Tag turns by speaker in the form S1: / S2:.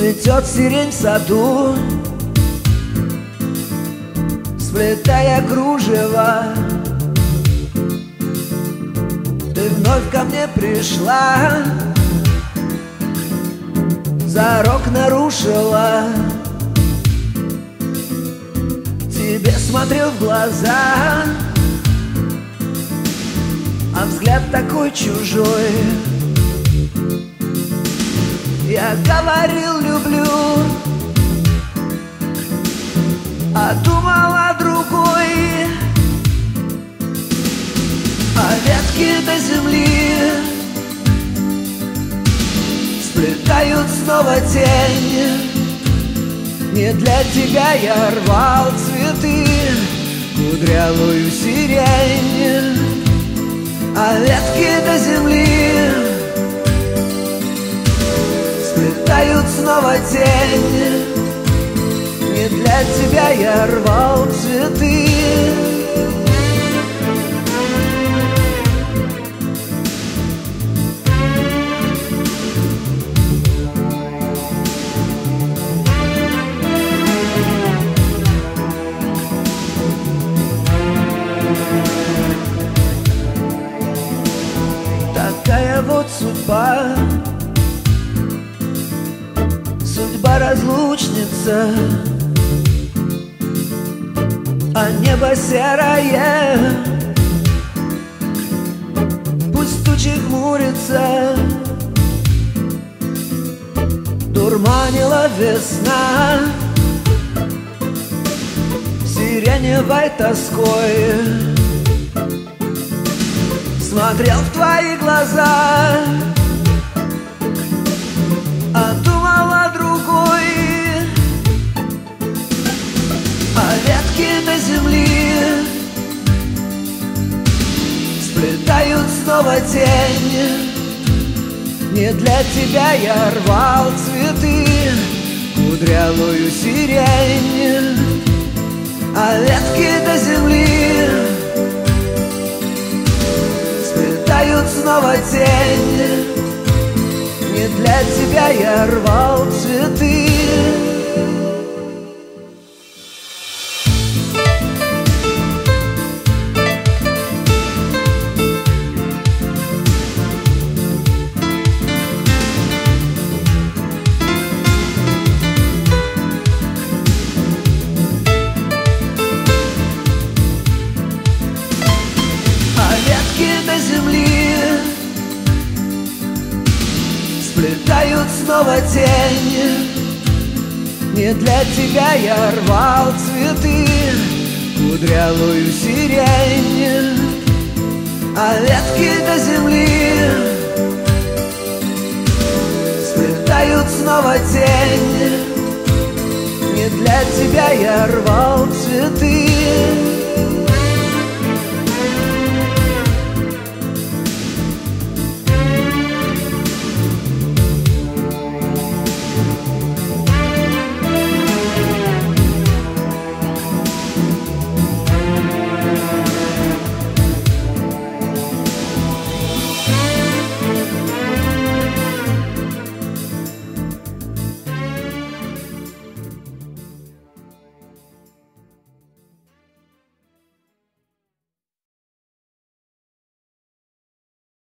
S1: Цветет сирень в саду, сплетая кружево. Ты вновь ко мне пришла, зарок нарушила. Тебе смотрел в глаза, а взгляд такой чужой. Я говорил люблю, а думал о другой. А ветки до земли сплетают снова тень. Не для тебя я рвал цветы, кудрявую сирень. А ветки до земли сплетают снова тень. Не для тебя я рвал цветы. Такая вот судьба, судьба разлучница, а небо серое, пусть тучи хмурятся. Дурманила весна сиреневой тоской. Смотрел в твои глаза, а думал о другой. А ветки до земли сплетают снова тень. Не для тебя я рвал цветы, кудрявую сирень. А ветки до земли сплетают снова тень. Не для тебя я рвал цветы. До земли сплетают снова тень. Не для тебя я рвал цветы, кудрявую сирень. А ветки до земли сплетают снова тень. Не для тебя я рвал цветы.